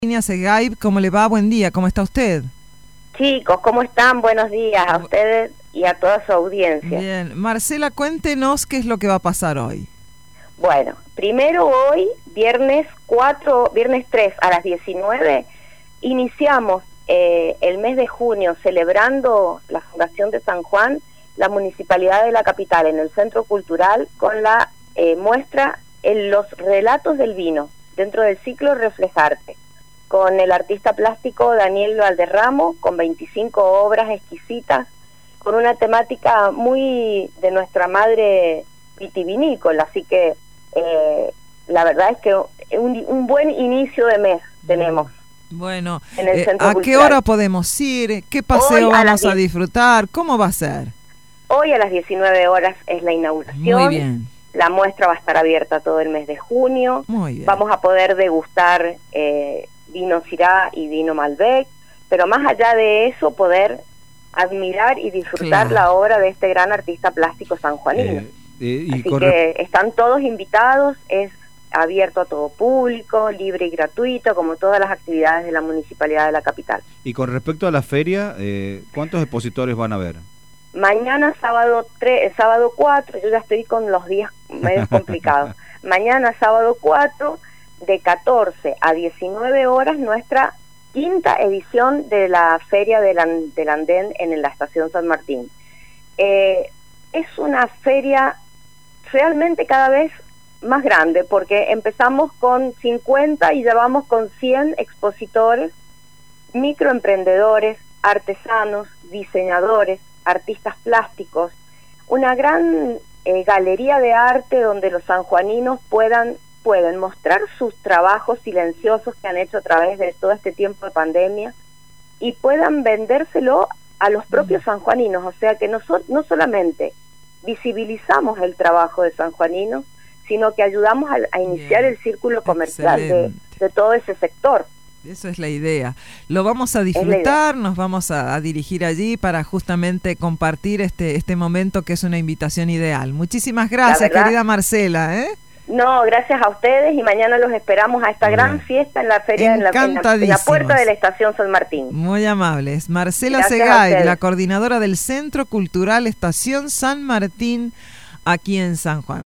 Segaib, ¿cómo le va? Buen día, ¿cómo está usted? Chicos, ¿cómo están? Buenos días a ustedes y a toda su audiencia. Bien, Marcela, cuéntenos qué es lo que va a pasar hoy. Bueno, primero hoy, viernes 3 a las 19, iniciamos el mes de junio celebrando la Fundación de San Juan, la Municipalidad de la Capital, en el Centro Cultural, con la muestra en los relatos del vino, dentro del ciclo Reflejarte, con el artista plástico Daniel Valderramo, con 25 obras exquisitas, con una temática muy de nuestra madre vitivinícola, así que la verdad es que un buen inicio de mes tenemos. Bueno, en el Centro ¿a Cultural. qué hora podemos ir? ¿Qué paseo vamos a disfrutar? ¿Cómo va a ser? Hoy a las 19 horas es la inauguración. Muy bien. La muestra va a estar abierta todo el mes de junio. Muy bien. Vamos a poder degustar vino Syrah y vino Malbec, pero más allá de eso, poder admirar y disfrutar la obra de este gran artista plástico sanjuanino. Así que están todos invitados, es abierto a todo público, libre y gratuito, como todas las actividades de la Municipalidad de la Capital. Y con respecto a la feria, ¿cuántos expositores van a haber? Mañana sábado 4, yo ya estoy con los días medio complicados. Mañana sábado 4, de 14 a 19 horas, nuestra quinta edición de la Feria del Andén en la Estación San Martín. Es una feria realmente cada vez más grande, porque empezamos con 50 y ya vamos con 100 expositores, microemprendedores, artesanos, diseñadores, artistas plásticos, una gran galería de arte donde los sanjuaninos pueden mostrar sus trabajos silenciosos que han hecho a través de todo este tiempo de pandemia y puedan vendérselo a los propios sanjuaninos, o sea que no solamente visibilizamos el trabajo de sanjuaninos, sino que ayudamos a iniciar el círculo comercial de todo ese sector. Eso es la idea. Lo vamos a disfrutar, nos vamos a dirigir allí para justamente compartir este momento que es una invitación ideal. Muchísimas gracias, querida Marcela. No, gracias a ustedes y mañana los esperamos a esta gran fiesta en la feria, en la puerta de la Estación San Martín. Muy amables. Marcela Segaib, la coordinadora del Centro Cultural Estación San Martín, aquí en San Juan.